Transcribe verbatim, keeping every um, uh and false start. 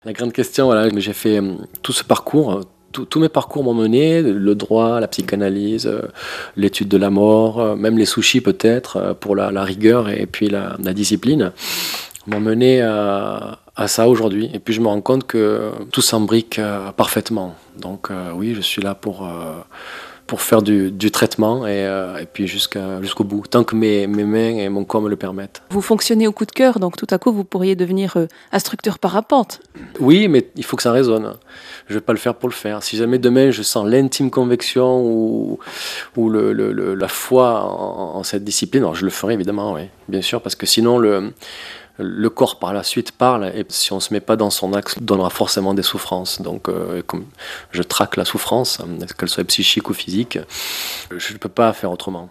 La grande question, voilà, j'ai fait hum, tout ce parcours, tous tous mes parcours m'ont mené, le droit, la psychanalyse, euh, l'étude de la mort, euh, même les sushis peut-être, euh, pour la, la rigueur et puis la, la discipline, m'ont mené à, à ça aujourd'hui. Et puis je me rends compte que tout s'embrique euh, parfaitement. Donc euh, oui, je suis là pour, euh, pour faire du, du traitement et, euh, et puis jusqu'à, jusqu'au bout, tant que mes, mes mains et mon corps me le permettent. Vous fonctionnez au coup de cœur, donc tout à coup, vous pourriez devenir, heu, instructeur parapente. Oui, mais il faut que ça résonne. Je vais pas le faire pour le faire. Si jamais demain je sens l'intime conviction ou, ou le, le- le- la foi en, en cette discipline, alors je le ferai évidemment, oui, bien sûr, parce que sinon le, le corps par la suite parle et si on se met pas dans son axe, il donnera forcément des souffrances. Donc euh, comme je traque la souffrance, qu'elle soit psychique ou physique, je ne peux pas faire autrement.